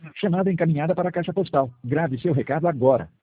Chamada encaminhada para a caixa postal. Grave seu recado agora.